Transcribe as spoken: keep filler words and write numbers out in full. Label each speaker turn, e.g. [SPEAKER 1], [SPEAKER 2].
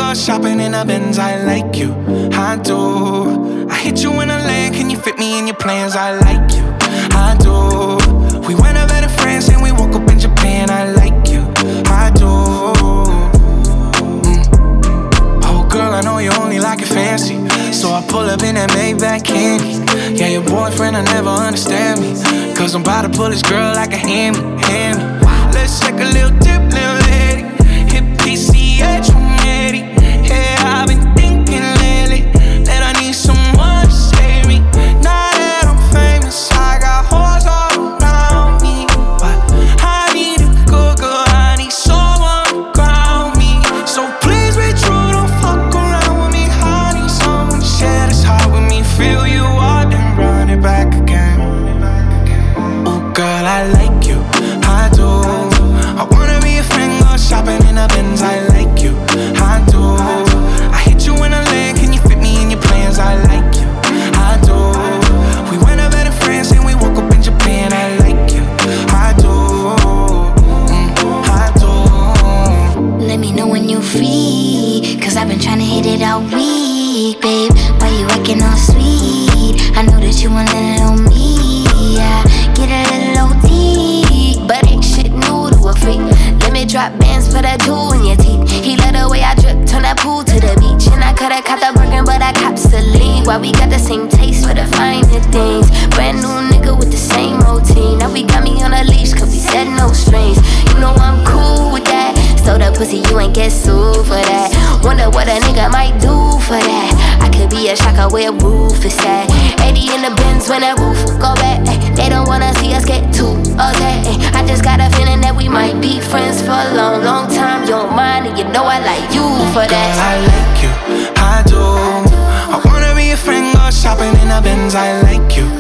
[SPEAKER 1] go shopping in a Benz, I like you, I do. I hit you in a land, can you fit me in your plans? I like you, I do. We went over to France and we woke up in Japan, I like you, I do. mm. Oh girl, I know you only like it fancy, so I pull up in that Maybach candy. Yeah, your boyfriend will never understand me, cause I'm about to pull this girl like a hammy, hammy. Let's take a little dip, little lady. Hit P C H one eighty. Yeah, I've been thinking lately that I need someone to save me. Now that I'm famous, I got hoes all around me, but I need a good girl, I need someone to ground me. So please be true, don't fuck around with me. I need someone to share this heart with me. Feel you out and run it back again. Oh girl, I like you, I do. I wanna be a friend, go shopping in a Benz, I like you, I do. I hit you in a land, can you fit me in your plans? I like you, I do. We went over to France and we woke up in Japan, I like you, I do, mm, I do.
[SPEAKER 2] Let me know when you free, cause I've been tryna hit it all week, babe. Why you acting all sweet? I know that you want a little me, yeah. Get a little O T, but ain't shit new to a freak. Let me drop bands, put a jewel in your teeth. He let the way I drip, turn that pool to the beach. And I coulda caught the Birkin, but I cops the lead. Why we got the same taste for the finer things? Brand new nigga with the same routine. Now we got me on a leash, cause we said no strings. You know I'm cool with that. So the pussy, you ain't get sued for that. Wonder what a nigga might do for that. I could be a shocker where roof is at. eighty in the Benz when the roof go back. They don't wanna see us get too okay. I just got a feeling that we might be friends for a long, long time. You don't mind, and you know I like you for that.
[SPEAKER 1] Girl, I like you, I do. I wanna be a friend, go shopping in a Benz, I like you,